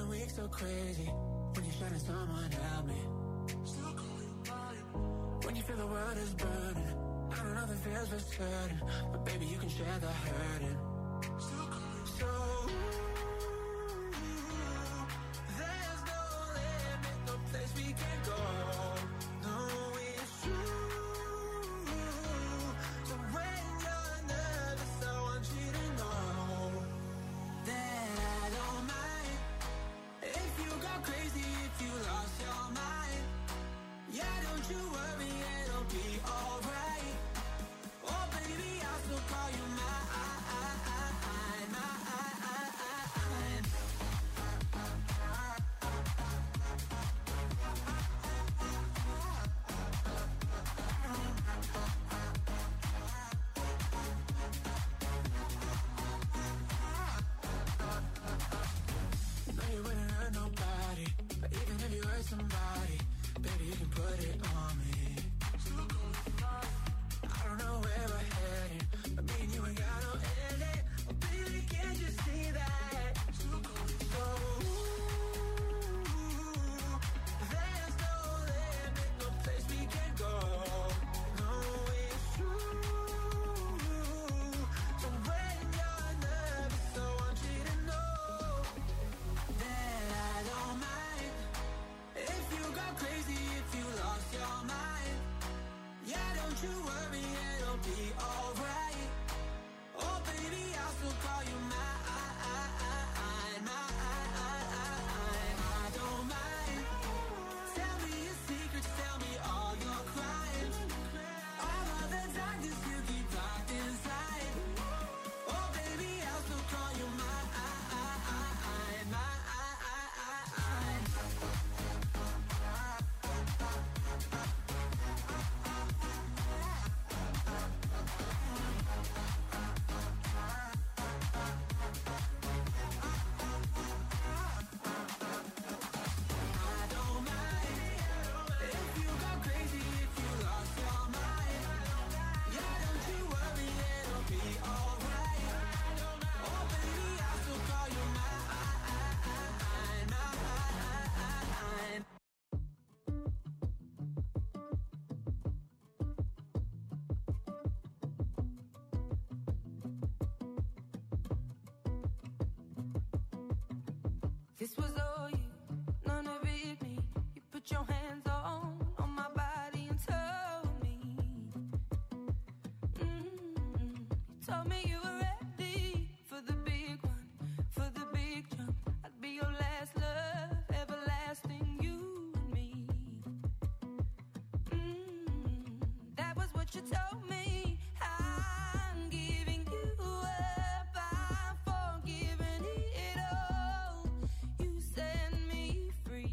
week so crazy. When you're shining, someone help me. Still call you mine. When you feel the world is burning, I don't know the feels for certain, but baby you can share the hurting. Still call you so. There's no limit, no place we can go. No, it's true. So when you're nervous, I want you to know that I don't mind if you go crazy, if you lost your mind. Yeah, don't you worry, it'll be alright. Oh baby, I'll still call you mine. Somebody, baby, you can put it on me. I don't know where we're heading, but me and you ain't got no ending. Oh, baby, can't you see that? So, there's no limit, no place we can go. No, it's true. So when you're nervous, I want you to know that I don't mind if you go crazy, if you lost your mind. Yeah, don't you worry, it'll be alright. Oh baby, I'll still call you mine. I don't mind. Tell me your secrets, tell me all your crimes. All of the darkness you keep locked inside. Oh baby, I'll still call you mine. This was all you, none of it me. You put your hands on my body and told me. You told me you were ready for the big one, for the big jump. I'd be your last love, everlasting, you and me. That was what you told me. I'm giving you up, I'm forgiving it all. You set me free.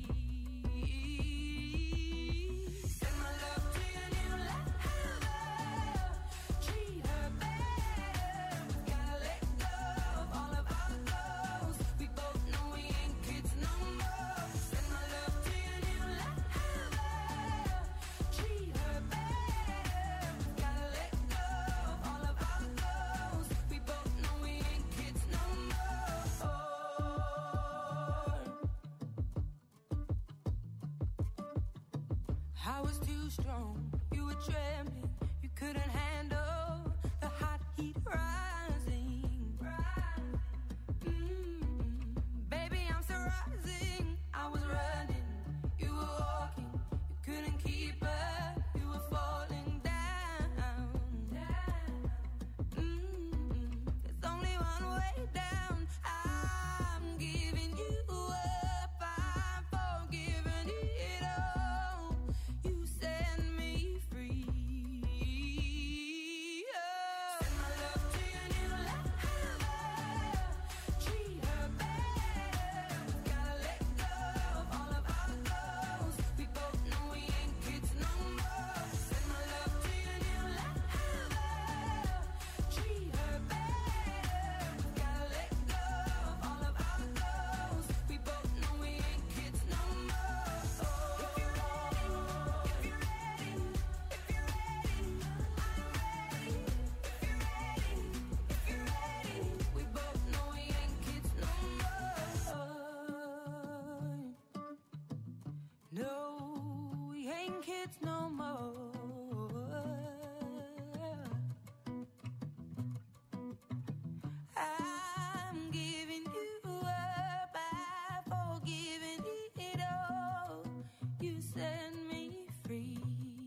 Send my love to your new lover. Treat her better. Gotta let go of all of our goals. We both know we ain't kids no more. Send my love to your new lover. Treat her better. Gotta let go of all of our goals. We both know we ain't kids no more. I was too strong, you were trembling, you couldn't handle the hot heat rising. Baby, I'm still rising. I was running, you were walking, you couldn't keep up, you were falling down. There's only one way down. I'm giving you up, I'm forgiving it all. You set me free. kids no more. I'm giving you up, I've forgiven it all. You set me free.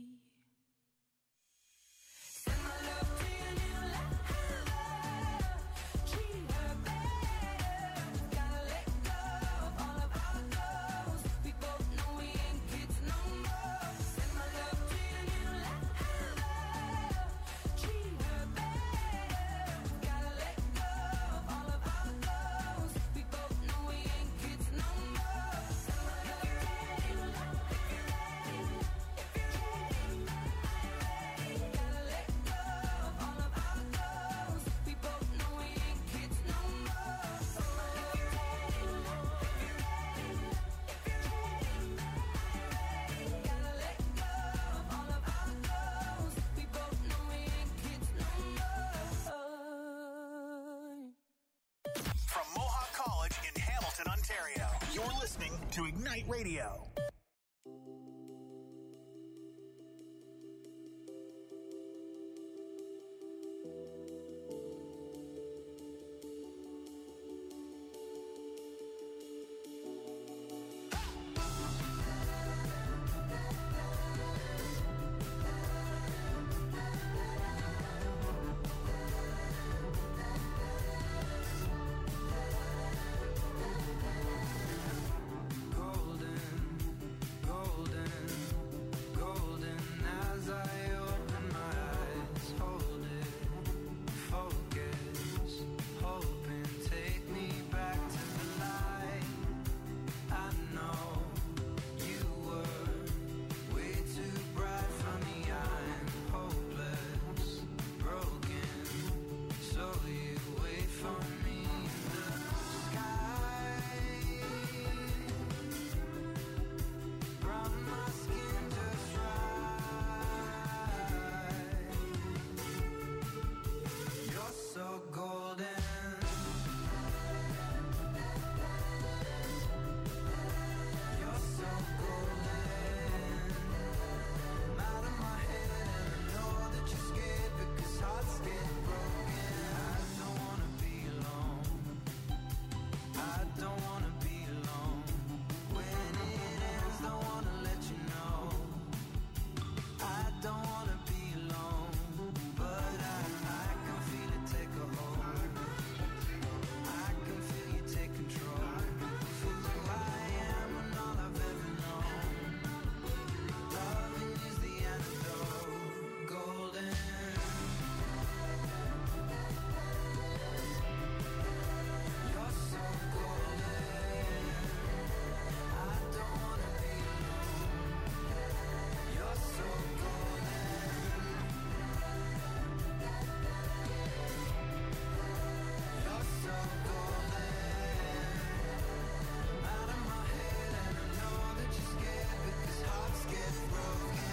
Send my love to your new lover. Treat her better. Gotta let go of all of our goals. We both know we ain't kids no more. Send my love to your new lover. Treat her better. Gotta let go of all of our goals. We both know we ain't kids no more. Send my love to your new lover. If you're ready, gotta let go of all of our goals. We both know we ain't kids no more. Send my love if you're ready, gotta let go of all of our goals. We both know we ain't kids no more. From Mohawk College in Hamilton, Ontario, you're listening to Ignite Radio. Golden as I open my eyes, hold it, focus, hoping, take me back to the light. I know you were way too bright for me, I'm hopeless, broken, so you wait for me in the sky. Brown my skin just right. You're so golden. You're so golden. I'm out of my head and I know that you're scared because hearts get broken. I don't wanna be alone. I don't wanna be alone. When it ends, don't wanna let you know. I don't wanna be alone, but I can feel it take a hold. I can feel you take control. For who I am and all I've ever known. Loving is the antidote. Golden. You're so golden. I don't wanna be alone. You're so golden. You're so golden. I'm out of my head and I know that you're scared because hearts get broken.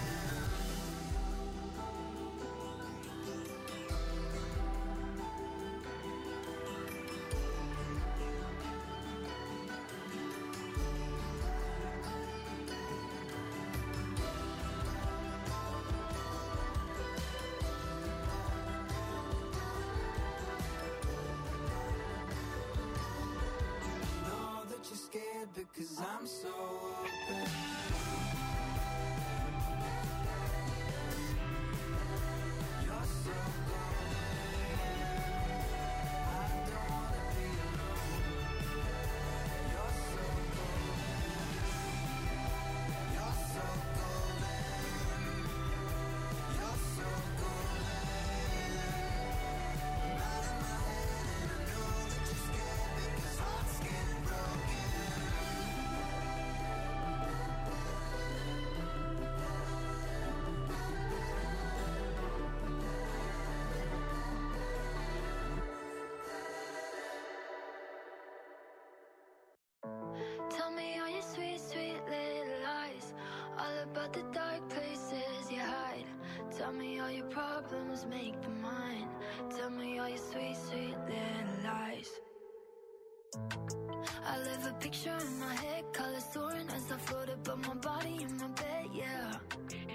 Know that you're scared because I'm so open. You're so golden. I don't wanna be alone. You're so golden. You're so golden. You're so golden. I'm out of my head and I know that you're scared because hearts get broken. Tell me all your sweet, sweet little lies, all about the dark places you hide. Tell me all your problems, make them mine. Tell me all your sweet, sweet little lies. I live a picture in my head, colors soaring as I float above my body in my bed, yeah.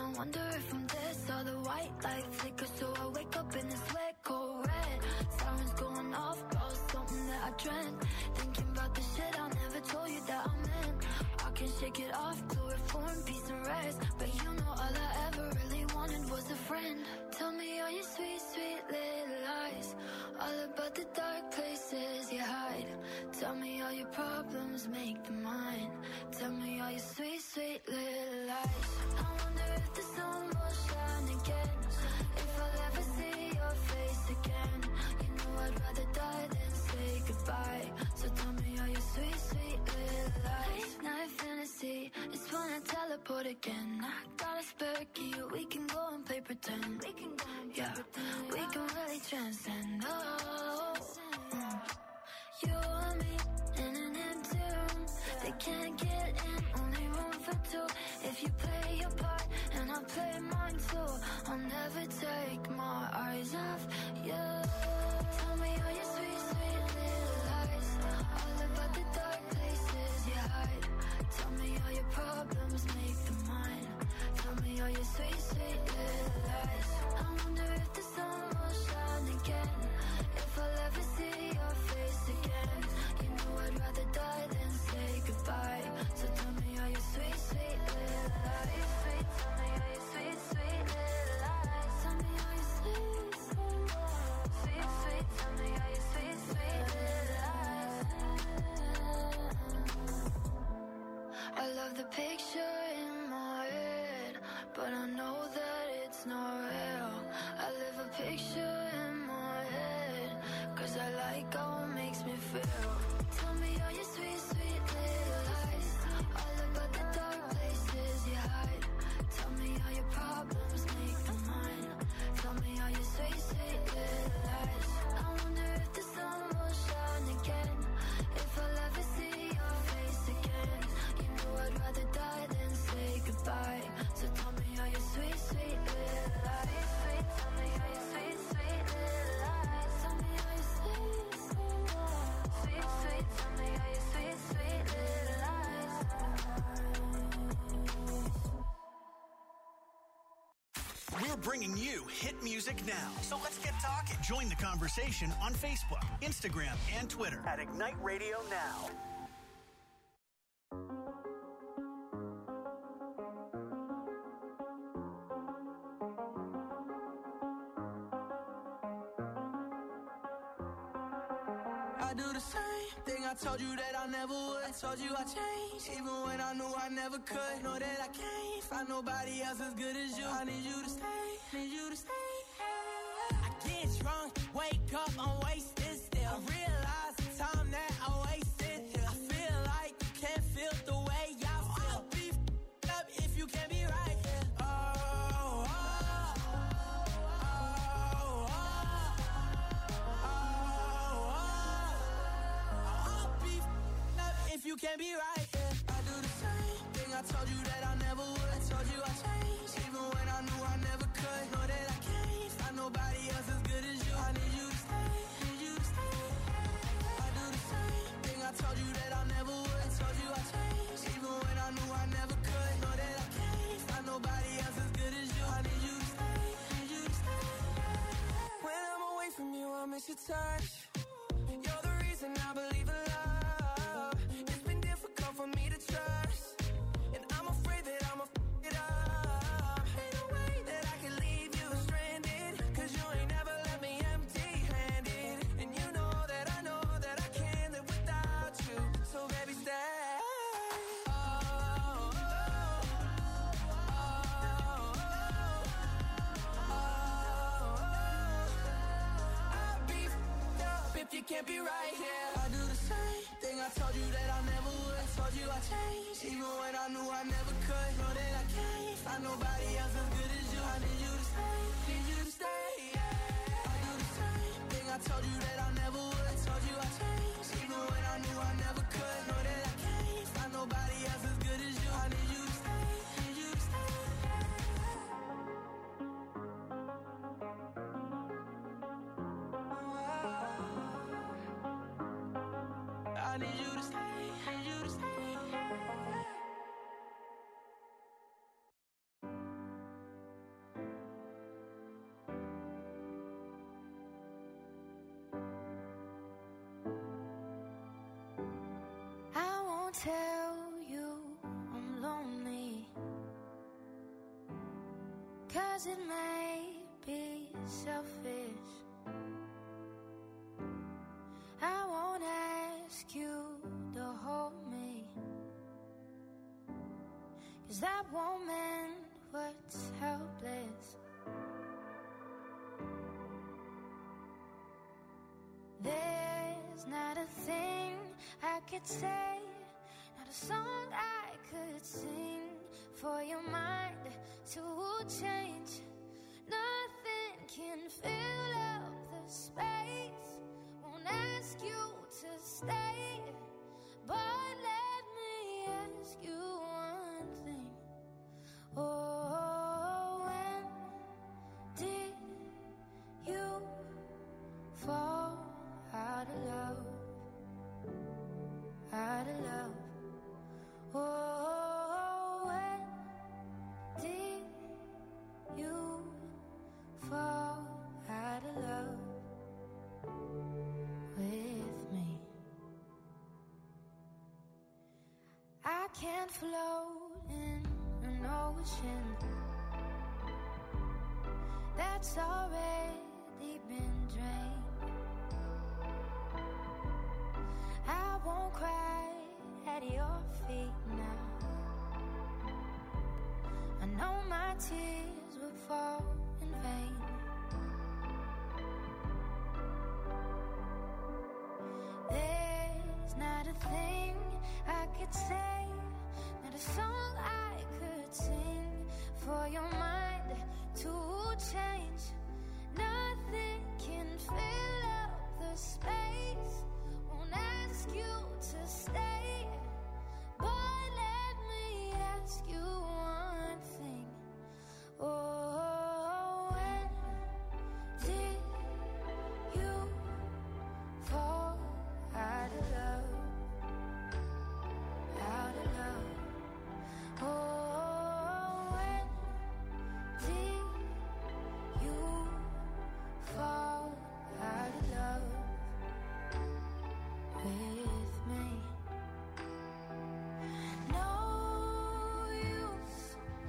I wonder if I'm dead. Saw the white light flicker, so I wake up in this wet cold red. Sirens going off, about something that I dreamt. Thinking about the shit I never told you that I meant. I can shake it off, chloroform, peace and rest. But you know all I ever really wanted was a friend. Tell me all your sweet, sweet little lies, all about the dark places you hide. Tell me all your problems, make them mine. Tell me all your sweet, sweet little lies. I wonder if the sun will shine again, if I'll ever see your face again. You know I'd rather die than say goodbye. So tell me all your sweet, sweet little lies. Late night fantasy, it's when I teleport again. I got a spare key, we can go and play pretend. We can go and play pretend. We can really transcend. Oh, you and me in an empty room. They can't get in, only room for two. If you play your part and I play mine too, I'll never take my eyes off you. Tell me all your sweet, sweet little lies, all about the dark places you hide. Tell me all your problems, make them mine. Tell me all your sweet, sweet little lies. I wonder if the sun will shine again, if I'll ever see your face again. You know I'd rather die than say goodbye. So tell me all your sweet, sweet little lies. Sweet, tell me all your sweet, sweet little lies. Tell me all your sweet, sweet, sweet, sweet. Tell me all your sweet, sweet little lies. I love the picture in my head, but I know that it's not real. I live a picture in my head, 'cause I like how it makes me feel. Tell me all your sweet, sweet little lies, all about the dark places you hide. Tell me all your problems, make them mine. Tell me all your sweet, sweet little lies. I wonder if the sun will shine again, if I'll ever see your face again. You know I'd rather die than say goodbye. So tell me all your sweet, sweet little lies. Sweet, tell me all your sweet, sweet little lies. Tell me all your sweet, sweet, sweet, sweet. Tell me all your sweet, sweet little lies. We're bringing you hit music now. So let's get talking. Join the conversation on Facebook, Instagram, and Twitter at Ignite Radio Now. I do the same thing I told you that I never would. I told you I changed, even when I knew I never could. Know that I can't find nobody else as good as you. I need you to stay, need you to stay. I get drunk, wake up, I'm wasted still. I realize the time that I wasted here. I feel like you can't feel the way I feel. I'll be f***ed up if you can't be right here. If you can't be right, yeah. I do the same thing I told you that I never would. I told you I changed, even when I knew I never could. Know that I can't find nobody else as good as you. I need you to stay, need you to stay. I do the same thing I told you that I never would. I told you I changed, even when I knew I never could. Know that I can't find nobody else as good as you. I need you to stay, need you to stay. When I'm away from you, I miss your touch. You're the reason I believe in love. For me to trust, and I'm afraid that I'ma f*** it up. Ain't no way that I can leave you stranded, 'cause you ain't never left me empty-handed. And you know that I can't live without you. So baby, stay. I'll be f***ed up if you can't be right here. I do the same thing I told you that I never would. I told you I changed, even when I knew I never could. Know that I can't find nobody else as good as you. I need you to stay, need you to stay. I do the same thing I told you that I never would. I told you I changed, even when I knew I never could. Know that I can't find nobody else as good as you. I need you to stay, need you to stay. I need you to stay, need you to stay. won't tell you I'm lonely, 'cause it may be selfish. I won't ask you to hold me, 'cause that won't mend what's helpless. There's not a thing I could say, not a song I could sing for your mind to change. Nothing can fill up the space. Won't ask you to stay, but let me ask you one thing. Oh, when did you fall out of love? Out of love. Oh, when did you fall out of love with me? I can't float in an ocean that's already been drained. I won't cry at your feet now. I know my tears will fall in vain. There's not a thing I could say, not a song I could sing for your mind to change. Nothing can fill up the space. Won't ask you to stay, but let me ask you one thing. Oh, when did you fall out of love? Out of love. Oh, when did you fall out of love with me? No use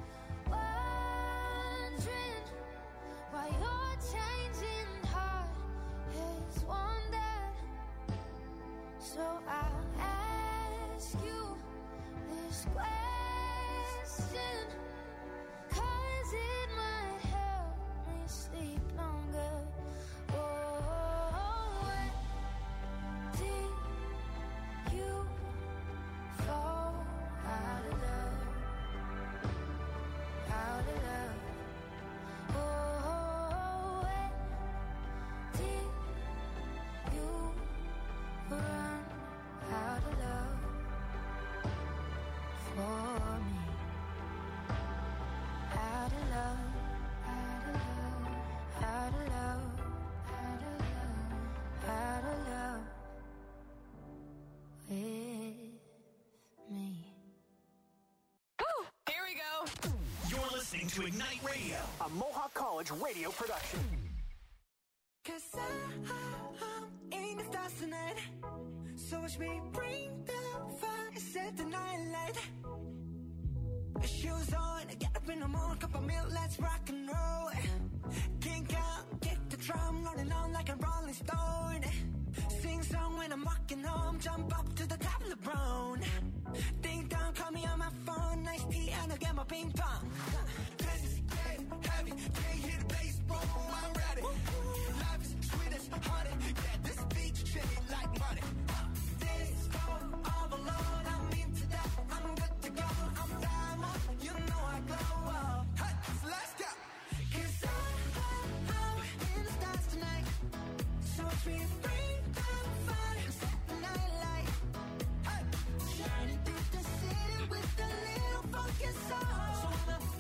wondering why your changing heart has wandered. So I'll ask you this question, 'cause it might help me sleep longer. Oh, when did you fall out of love? Out of love. Oh, when did you run out of love for me? Out of love, out of love, out of love, out of love, out of love with me. Here we go. You're listening to Ignite Radio, a Mohawk College radio production. 'Cause I'm in the stars tonight. So watch me bring the fire, set the night light. Shoes on, get up in the morning, cup of milk, let's rock and roll. Kink out, get the drum, rolling on like a rolling stone. Sing song when I'm walking home, jump up to the top of the brown. Ding dong, call me on my phone, nice tea, and I'll get my ping pong. This is game heavy, can't hear the bass, boom, I'm ready. Life is sweet as honey, yeah, this beach shit like money. This go all alone, I'm into that, I'm good to go, I'm diamond, you know I glow up. Hey, so let's go. 'Cause I'm in the stars tonight. So watch me bring the fire, set the night light. Hey, shining through the city with a little funky soul. So I'ma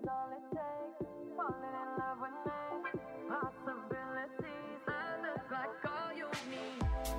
is all it takes. Falling in love with me. Possibilities. I look like all you need.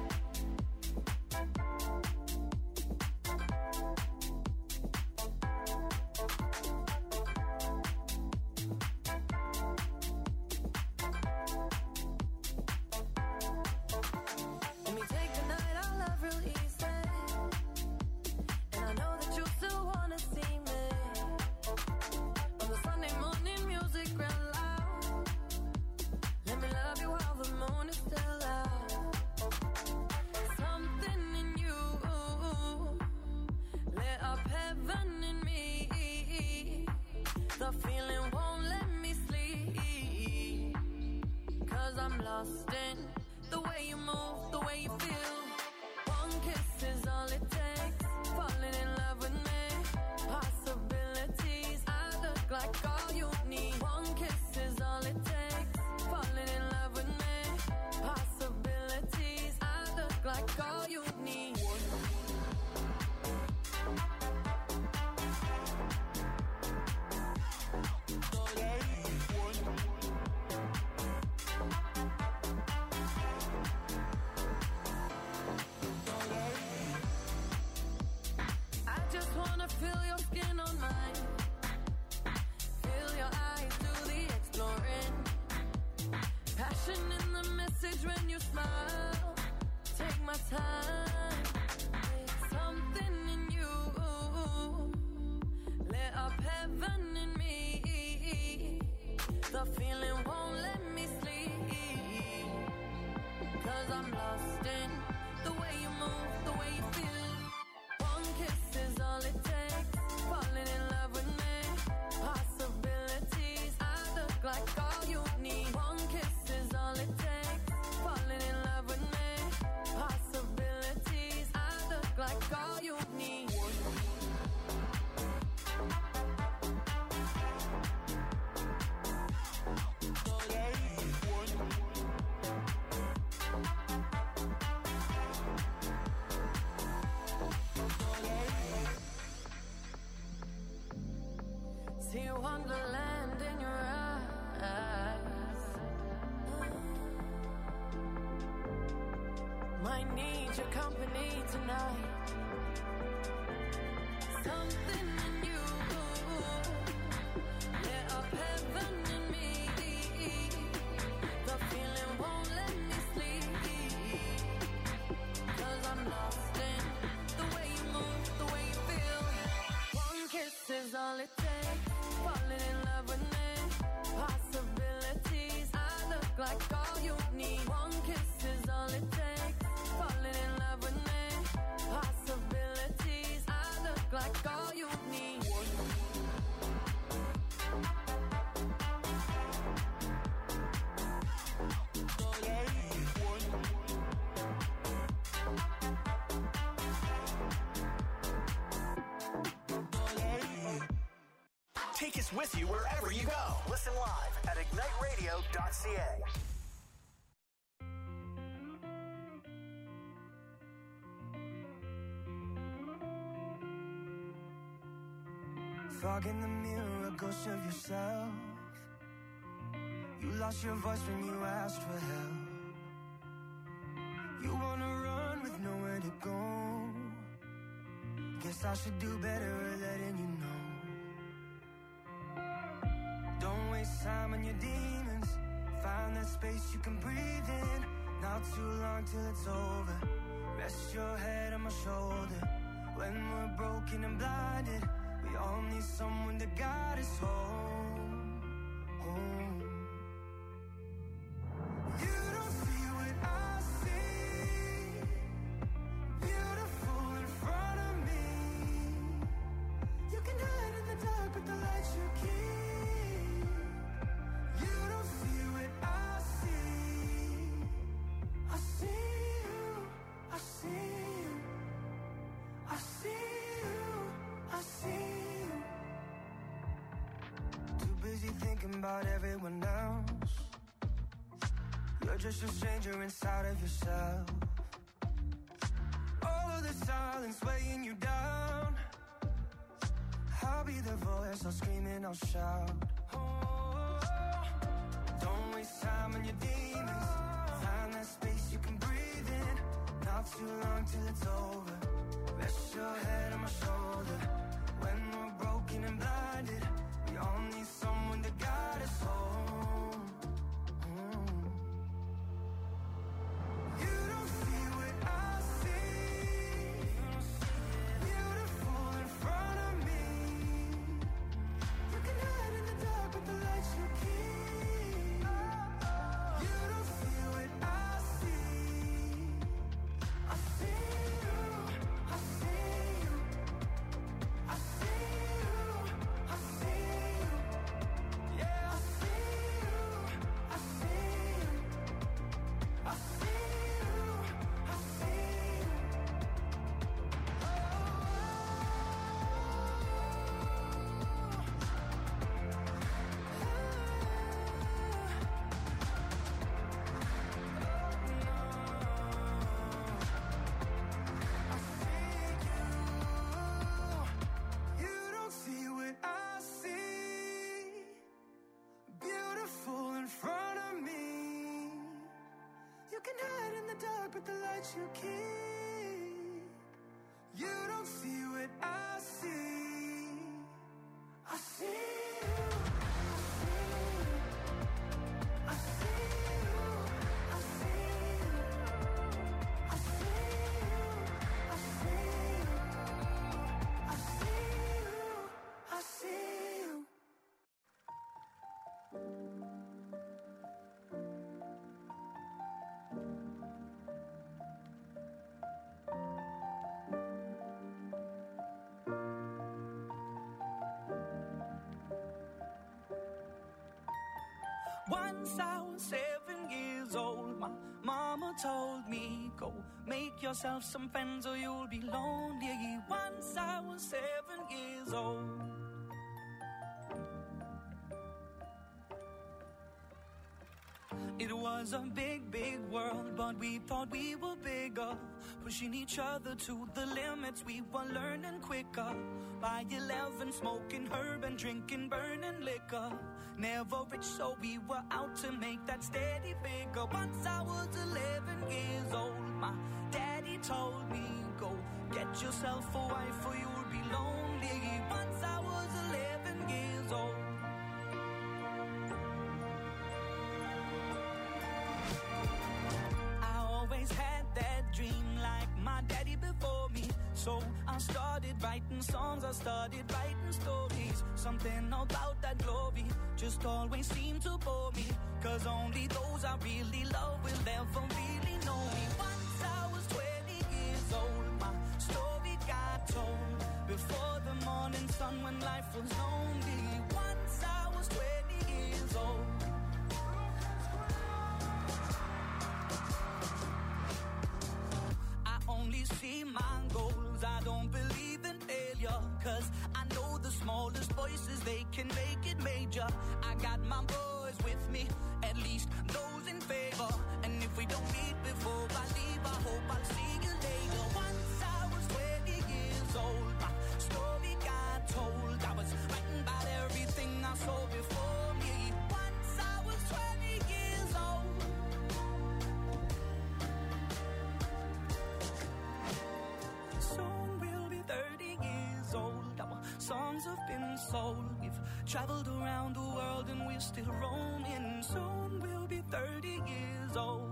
Let me take the night I love real easy. And I know that you still wanna see me. On the Sunday morning music real loud. Let me love you while the moon is still out. Something in you lit up heaven in me. The feeling won't let me sleep. 'Cause I'm lost in the way you move, the way you feel. One kiss is all it takes. Falling in love with me. Possibilities. I look like all you need. One kiss is all it takes. Falling in love with me. Possibilities. I look like all you need. I just wanna feel your skin on mine. Feel your eyes do the exploring. Passion in the message when you smile. Take my time. Something in you lit up heaven in me. The feeling won't let me sleep. 'Cause I'm lost in the way you move, the way you feel. One kiss is all it takes. Falling in love with me. Possibilities. I look like all you need. One kiss is all it takes. Falling in love with me. Possibilities. I look like all you need. See wonderland in your eyes. Might need your company tonight. Something in you lit up heaven in me. The feeling won't let me sleep. 'Cause I'm lost in the way you move, the way you feel. One kiss is all it takes. Falling in love with me. Possibilities. I look like all you need. One kiss is all it takes. Falling in love with me. Possibilities. I look like all you need. Take us with you wherever you go. Listen live at igniteradio.ca. Fog in the mirror, a ghost of yourself. You lost your voice when you asked for help. You wanna run with nowhere to go. Guess I should do better at letting you know. Don't waste time on your demons. Find that space you can breathe in. Not too long till it's over. Rest your head on my shoulder. When we're broken and blinded, we all need someone to guide us home. Home. You don't see what I see. Beautiful in front of me. You can hide in the dark, but the light you keep. You don't see what I see. I see you. I see you. I see you. I see you. Too busy thinking about everyone else. You're just a stranger inside of yourself. All of the silence weighing you down. I'll be the voice, I'll scream and I'll shout. Don't waste time on your demons. Find that space you can breathe in. Not too long till it's over. Rest your head on my shoulder. When we're broken and blinded, we all need someone to guide us home. You don't see what I see. Beautiful in front of me. You can hide in the dark with the lights you keep. You don't see what I see. I see you, I see you. I see you, I see you. Yeah, I see you, I see you. I see you, I see you. You don't see what I see. Beautiful in front of me. You can hide in the dark, but the lights you keep. You don't see what I see. I see you. I see you. I see you. I see you. I see you. I see you. I see you. Once I was 7 years old, my mama told me, go make yourself some friends or you'll be lonely. Once I was 7 years old. It was a big, big world, but we thought we were bigger. Pushing each other to the limits, we were learning quicker. By 11, smoking herb and drinking burning liquor. Never rich, so we were out to make that steady figure. Once I was 11 years old, my daddy told me, go get yourself a wife or you'll be lonely. Once I was 11 years old. Always had that dream like my daddy before me. So I started writing songs, I started writing stories. Something about that glory just always seemed to bore me. Cause only those I really love will ever really know me. Once I was 20 years old, my story got told. Before the morning sun when life was lonely. Once I was 20 years old. Only see my goals, I don't believe in failure. Cause I know the smallest voices, they can make it major. I got my boys with me, at least those in favor. And if we don't meet before I leave, I hope I'll see you later. Once I was 20 years old, my story got told. I was writing about everything I saw before me. Once I was 20 years old. Soon we'll be 30 years old. Our songs have been sold. We've traveled around the world and we're still roaming. Soon we'll be 30 years old.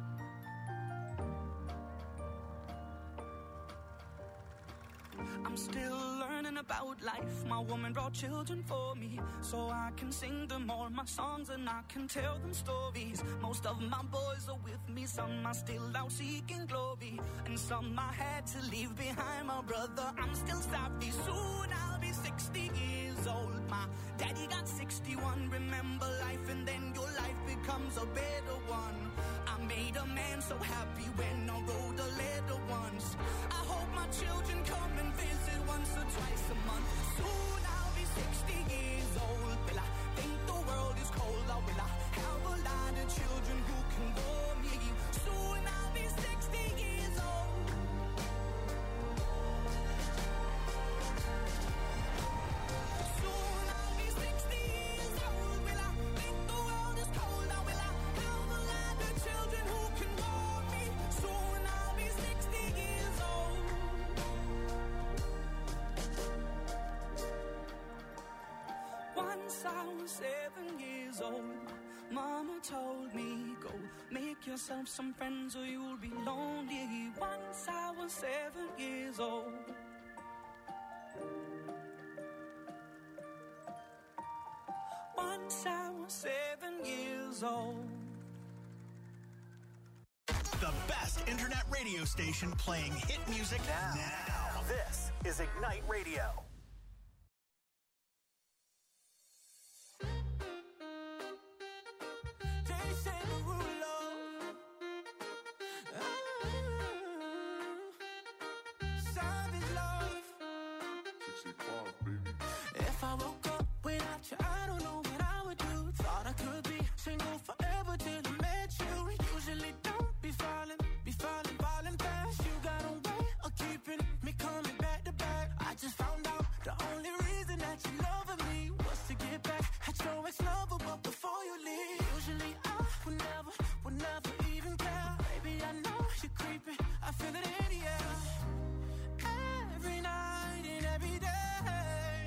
I'm still learning about life. My woman brought children for me, so I can sing them all my songs and I can tell them stories. Most of my boys are with me, some are still out seeking glory, and some I had to leave behind. My brother, I'm still sorry. Soon I'll be 60 years old. My daddy got 61. Remember life and then your life becomes a better one. I made a man so happy when I wrote a letter once. I hope my children come and visit once or twice a month. Soon I'll be 60 years old. Will I think the world is cold, or will I have a lot of children who can bore me? Soon I'll be 60 years old. yourself some friends or you'll be lonely. Once I was 7 years old. Once I was 7 years old. The best internet radio station playing hit music now. This is Ignite Radio. If I woke up without you, I don't know what I would do. Thought I could be single forever till I met you. Usually don't be falling fast. You got a way of keeping me coming back to back. I just found out the only reason that you loving me was to get back at your ex-lover, but before you leave, usually I would never even care. Baby, I know you're creeping, I feel it in the air. Every night and every day,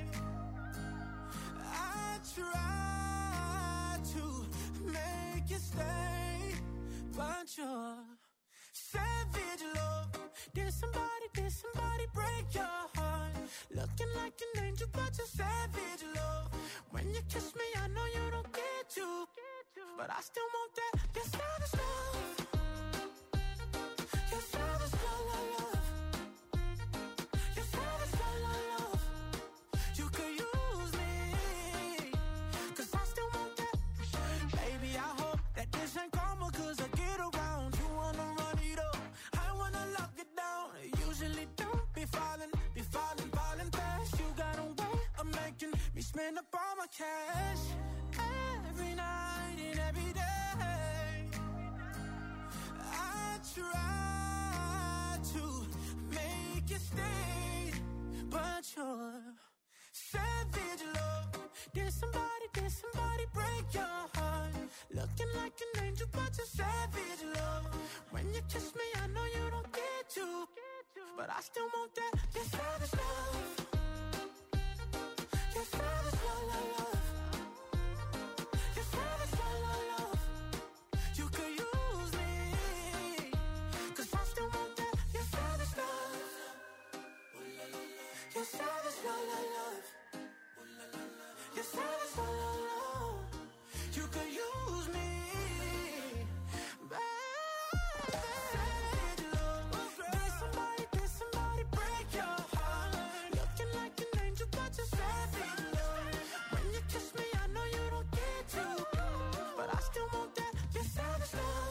I try to make you stay, but you're savage love. Did somebody break your heart? Looking like an angel, but you're savage love. When you kiss me, I know you don't get to, but I still want that. You're savage love. You're savage love, love. You're savage love, love. You could use me, 'cause I still want that. Baby, I hope that this ain't karma, 'cause I get around. You wanna run it up, I wanna lock it down. Usually don't be falling fast. You got a way of making me spend up all my cash. Every night and every day, I try to make you stay, but you're savage love. Did somebody break your heart? Looking like an angel, but you're savage love. When you kiss me, I know you don't get to, but I still want that. You're savage love. You're savage love, love, love. You're savage love, love, love. You could use me, 'cause I still want that. You're savage love. You're savage love, love, love. You're savage love, love, love. You could use me, baby. Savage love. Did somebody break your heart? Looking like an angel, but you're savage love. When you kiss me, I know you don't get to, but I still want that. You're savage love.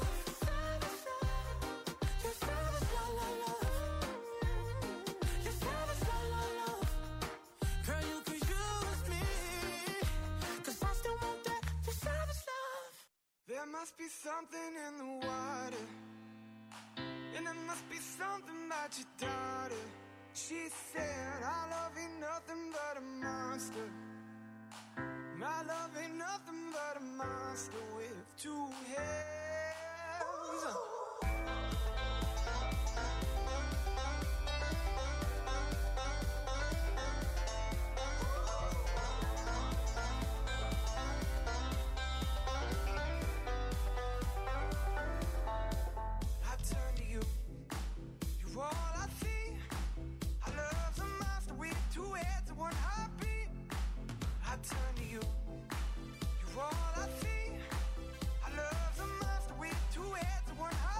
You're savage love, love, love. You're savage love, love, love. Girl, you could use me, 'cause I still want that. You're savage love. There must be something in the water, and there must be something about your daughter. She said, "I love ain't nothing but a monster. My love ain't nothing but a monster with two heads." I turn to you, you're all I see. I love the monster with two heads and one heartbeat. I turn to you, you're all I see. I love the monster with two heads and one heartbeat.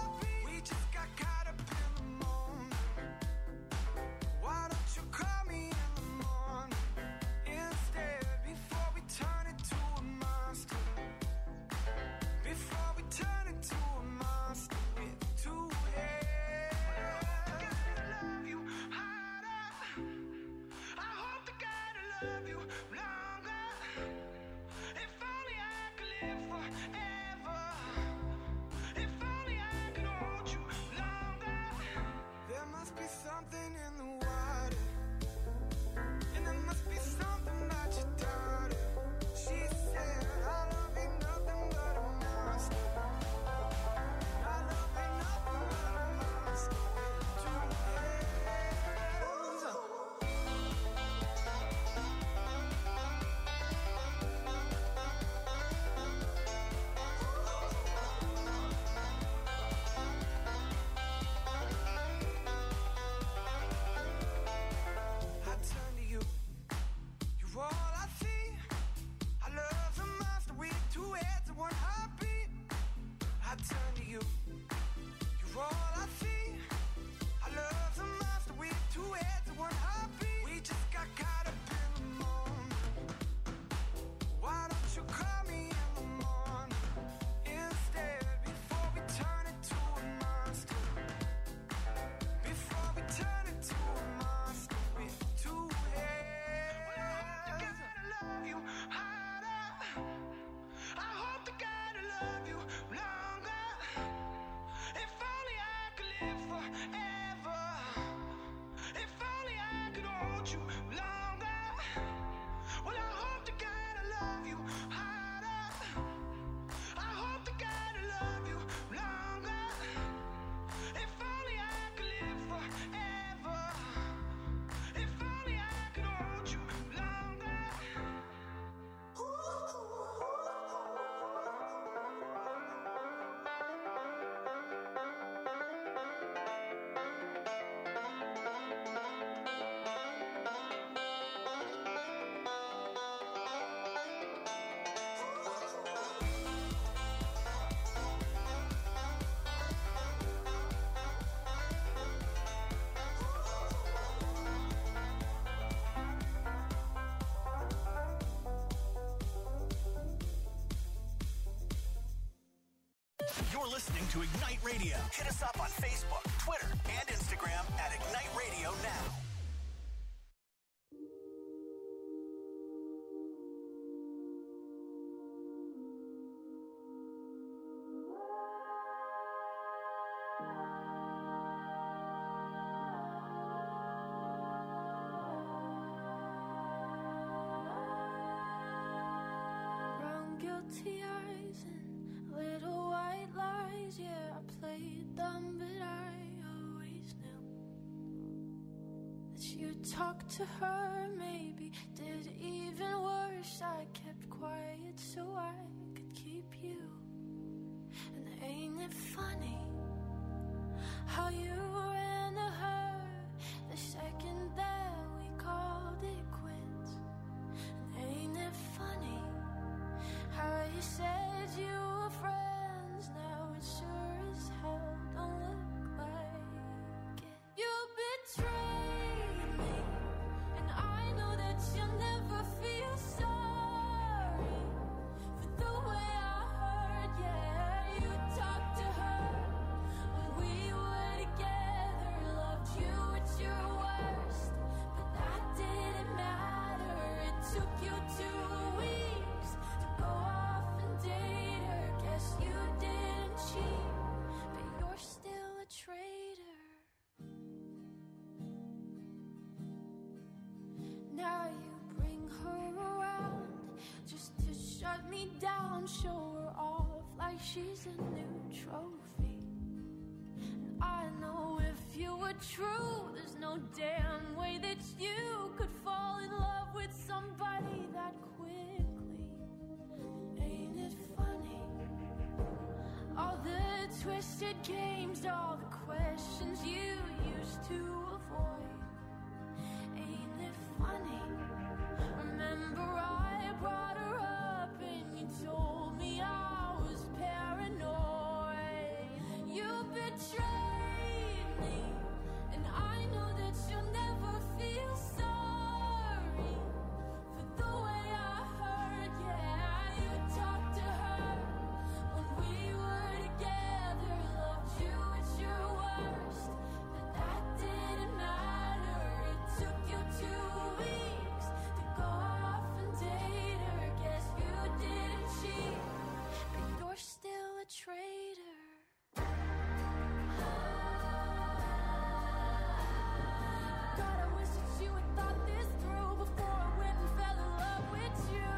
forever. If only I could hold you longer. Well, I hope to God I love you harder. I hope to God I love you longer. If only I could live forever. If only I could hold you longer. You're listening to Ignite Radio. Hit us up on Facebook, Twitter, and Instagram at Ignite Radio Now. Brown guilty eyes and little white lies. Yeah, I played dumb, but I always knew that you'd talk to her. Maybe did even worse. I kept quiet so I could keep you. And ain't it funny how you ran to her the second that we called it quits? And ain't it funny how you said you were friends? Now it sure as hell don't look like it. You betrayed me, and I know that you'll never feel sorry for the way I hurt. Yeah, you talked to her when we were together, loved you at your worst, but that didn't matter. It took you 2 weeks to go off and date her. Guess you didn't cheat, but you're still a traitor. Now you bring her around just to shut me down, show her off like she's a new trophy. And I know if you were true, there's no damn way that you could fall in love with somebody that quickly. Ain't it funny? All the twisted games, all the questions you used to avoid. Ain't it funny? Remember I brought her up and you told me I was paranoid. You betrayed me, and I know that you'll never feel sorry for the way I hurt. Yeah, you talked to her when we were together, loved you at your worst, but that didn't matter. It took you 2 weeks to go off and date her. Guess you didn't cheat, but you're still a traitor. God, I wish that you had thought this through before I went and fell in love with you.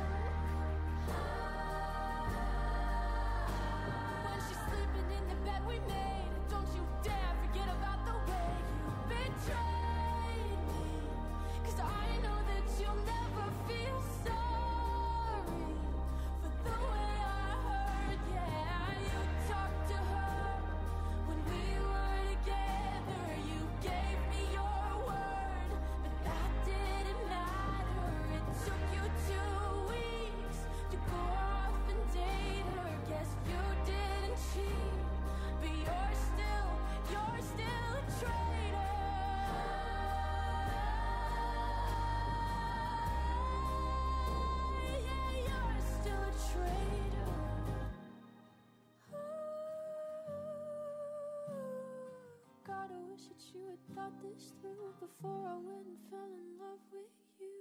When she's sleeping in the bed we made, don't you dare forget about the way you betrayed me. 'Cause I know that you'll never feel sorry for the way I hurt. Yeah, you talked to her when we were together. You gave me your word, but that didn't matter. It took you 2 weeks to go off and date her. Guess you didn't cheat, but you're still a traitor. Yeah, you're still a traitor. God, I wish that you had thought this through before I went and fell in love with you.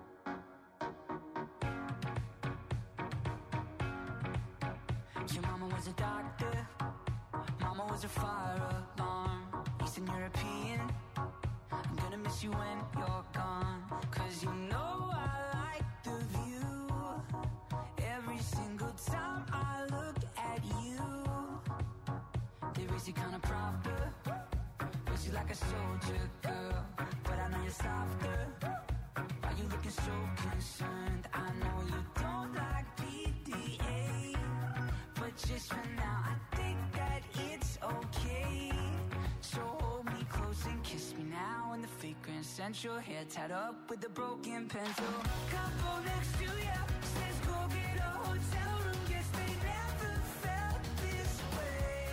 Your mama was was a doctor, mama was a fire alarm. Eastern European, I'm gonna miss you when you're gone. Cause you know I like the view. Every single time I look at you, they raise you kinda proper, raise you like a soldier girl. But I know you're softer. Why you looking so concerned? I know you don't like PDA, but just for now I think that it's okay. So hold me close and kiss me now in the fake Grand Central. Hair tied up with a broken pencil. Couple next to ya says go get a hotel room. Guess they never felt this way.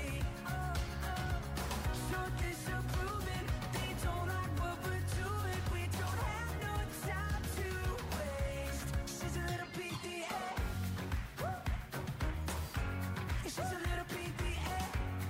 So disapproving, they don't like what we're doing. We don't have no time to waste. She's a little PDA. She's a little PDA.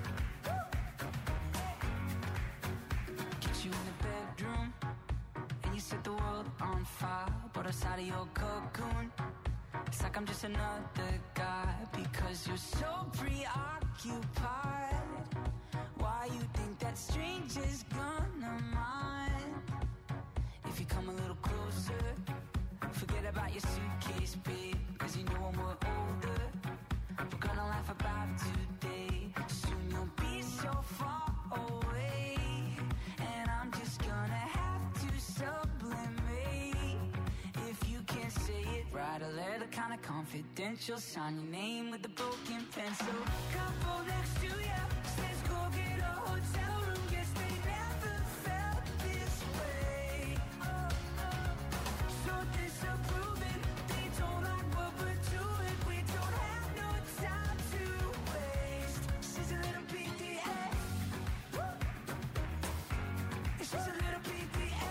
Get you in the bedroom and you set the world on fire. But outside of your cocoon, it's like I'm just another guy. Because you're so preoccupied. Why you think that stranger's gonna mind? If you come a little closer, forget about your suitcase, babe. Cause you know when we're older, we're gonna laugh about today. Soon you'll be so far away, and I'm just gonna have to sublimate. If you can't say it, write a letter kinda confidential. Sign your name with a broken pencil. Couple next to ya says go get a hotel room. Guess they never felt this way. So disapproving, they don't like what we're doing. We don't have no time to waste. She's a little PDA. She's a little PDA.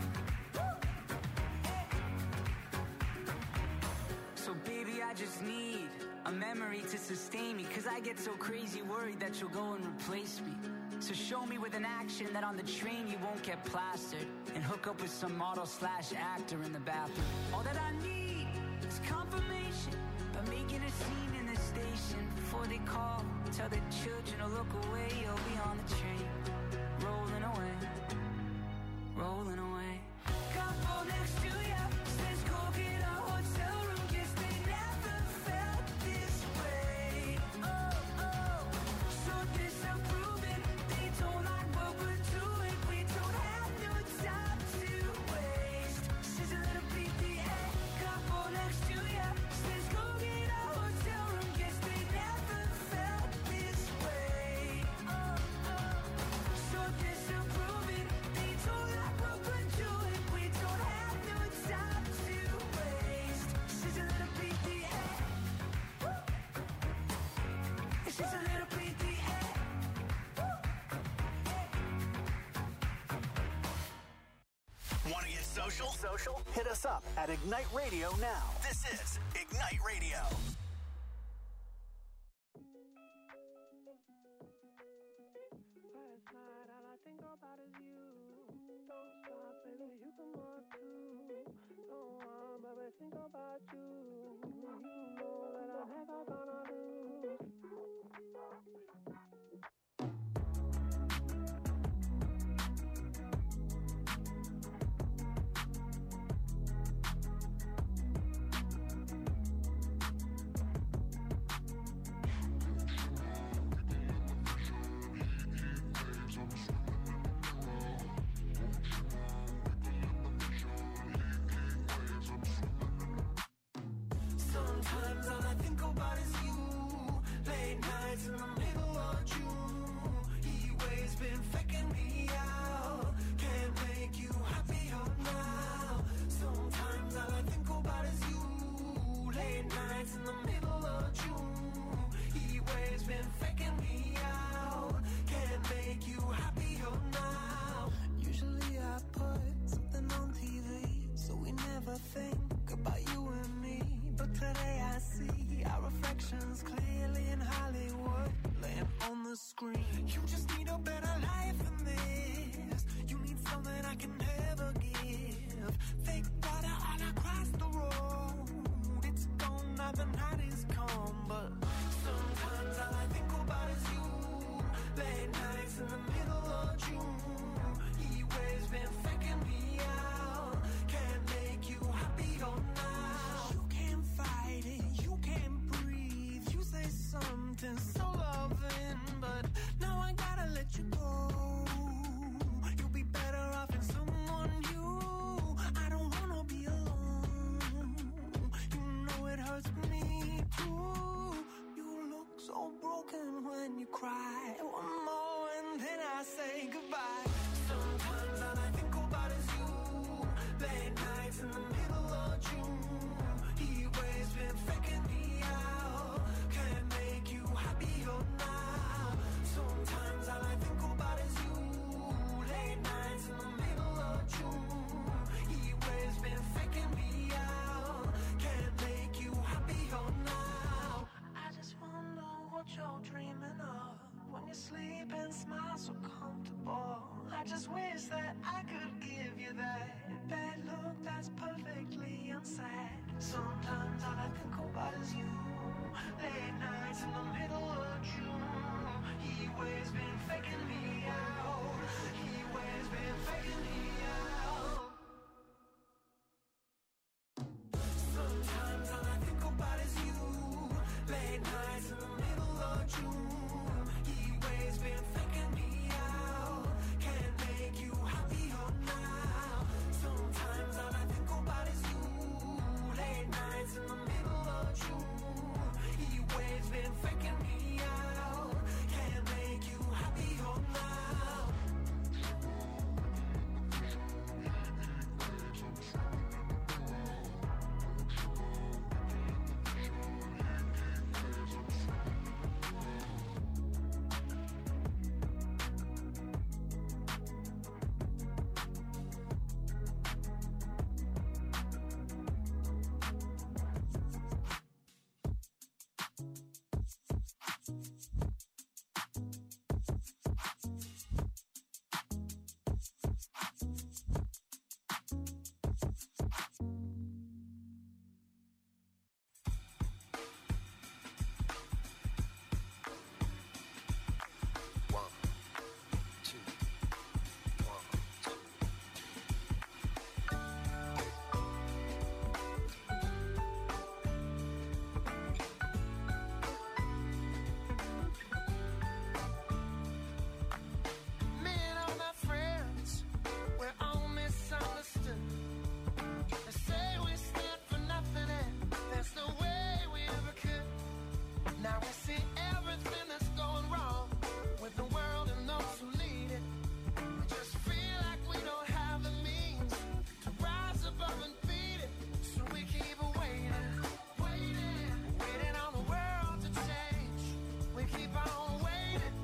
So baby, I just need a memory to sustain me. Cause I get so crazy worried that you'll go and replace me. So show me with an action that on the train you won't get plastered, and hook up with some model/actor in the bathroom. All that I need is confirmation by making a scene in the station. Before they call, tell the children to look away. You'll be on the train, rolling away, rolling away. Couple next to ya says go get a hotel room. Guess they never felt this way. So disapproving, they don't like what we're doing. We don't have no time to waste. She's a little PDA. Couple next to ya says go get a hotel room. Guess they never felt this way. So disapproving, they don't like what we're doing. We don't have no time to waste. She's a little PDA. She's a little PDA. Want to get social? Hit us up at Ignite Radio now. This is Ignite Radio. Last night, all I think about is you. Don't stop, baby, you can want to. Don't want, baby, think about you. You know that I'm never gonna lose. Sometimes all I think about is you. Late nights in the middle of June. Heat waves been faking me out. Can't make you happier now. Sometimes all I think about is you. Late nights in the middle of June. Heat waves been faking me out. Can't make you happier now. Usually I put something on TV, so we never think about you and me. But today I see our reflections clearly in Hollywood, laying on the screen. You just need a better life than this. You need something I can never give. Fake water all across the road. It's gone now, the night is come. But sometimes all I all broken when you cry. One more and then I say goodbye. Sometimes all I think about is you. Late nights in the middle of June. He always been faking me out. Can't make you happier now. Sometimes all I think about is you. Late nights in the middle of June. He always been faking me out. Can't make you happier now. I just wonder what you're dreaming of when you sleep and smile so comfortable. I just wish that I could give you that bad look that's perfectly unsaid. Sometimes all I think about is you. Late nights in the middle of June. He always been faking me out. He always been faking me out. Sometimes all I think about is you. Late nights in the middle of June. He always been faking me out. Can't make you happier now. Sometimes all I think about is you. Late nights in the middle of June. He always been faking me out. Can't make you happier now. Me and all my friends, we're all misunderstood. They say we stand for nothing and there's no way we ever could. Now we see everything that's going wrong with the world and those who lead it. We just feel like we don't have the means to rise above and beat it. So we keep waiting, waiting on the world to change. We keep on waiting,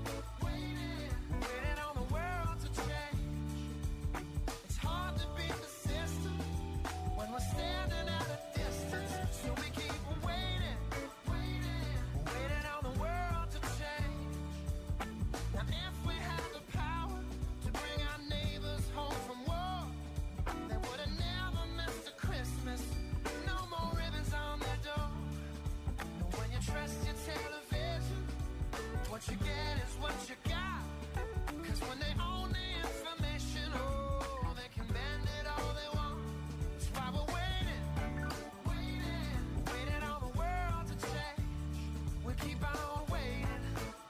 waiting on the world to change. It's hard to beat the system when we're standing at a distance. So we keep waiting, waiting on the world to change. Now if we had the power to bring our neighbors home from war, they would have never missed a Christmas. No more ribbons on their door. And when you trust your television, what you get is what you got. 'Cause when they own the information, oh, they can bend it all they want. That's why we're waiting, waiting on the world to change. We keep on waiting,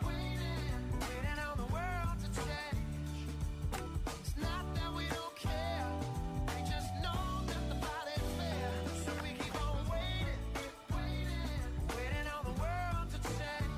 waiting on the world to change. It's not that we don't care, we just know that the fight ain't fair. So we keep on waiting, waiting on the world to change.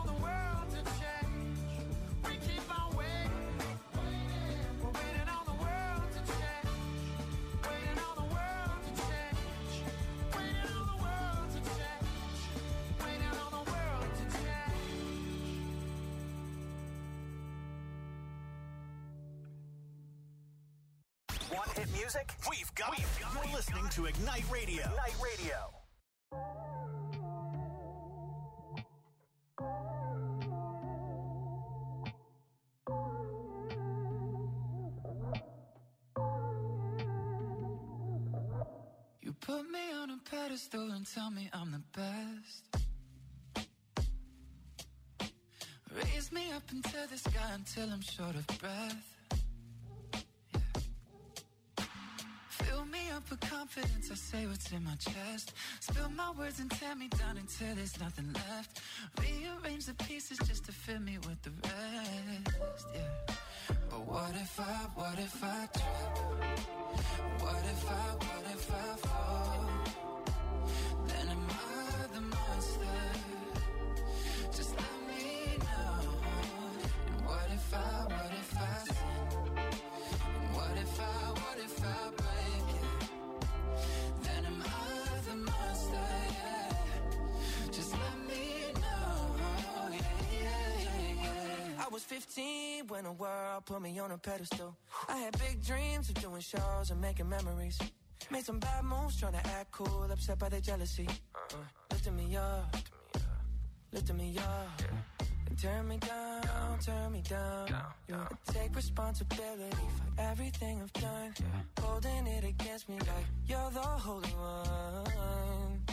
Waiting on the world want hit music? We've got it. You're listening to Ignite Radio. Ignite Radio. You put me on a pedestal and tell me I'm the best. Raise me up into the sky until I'm short of breath. Yeah. Fill me up with confidence, I say what's in my chest. Spill my words and tear me down until there's nothing left. Rearrange the pieces just to fill me with the rest. Yeah. But what if I trip? What if I fall? Then am I the monster? Just let me know. And what if I sin? And what if I break it? Then am I the monster? Yeah. Just let me know. Yeah. I was 15 when the world put me on a pedestal. I had big dreams of doing shows and making memories. Made some bad moves trying to act cool, upset by the jealousy. Lifting me up, lifting me up. And turn me down, turn me down. I take responsibility for everything I've done. Holding it against me like you're the holy one.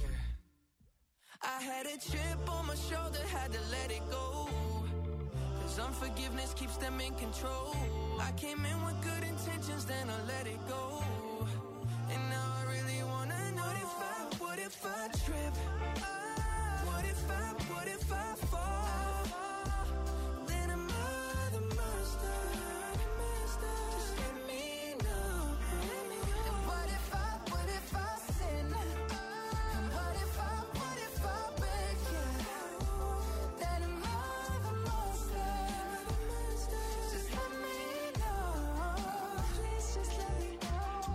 I had a chip on my shoulder, had to let it go. Cause unforgiveness keeps them in control. I came in with good intentions, then I let it go. And now I really wanna know what if I trip? What if I fall? Then am I the monster? Just let me know. And what if I sin? And what if I break it? Then am I the monster? Just let me know. Please just let me know.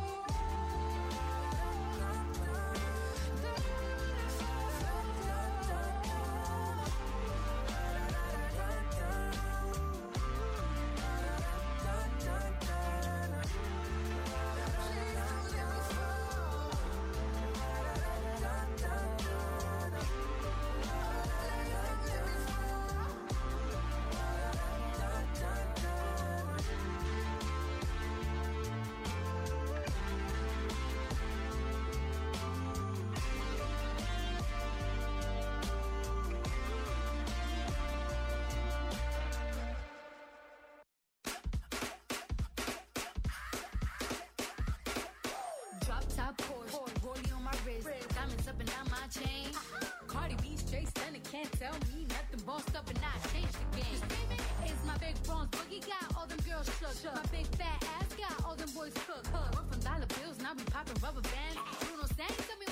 Drop top Porsche, rollie on my wrist, diamonds up and down my chain. Cardi B straight stunning, can't tell me nothing. Bossed up and I changed the game. It's my big bronze boogie, got all them girls shook. My big fat ass got all them boys cooked. We're from dollar bills, now we popping rubber bands. Bruno sang to me.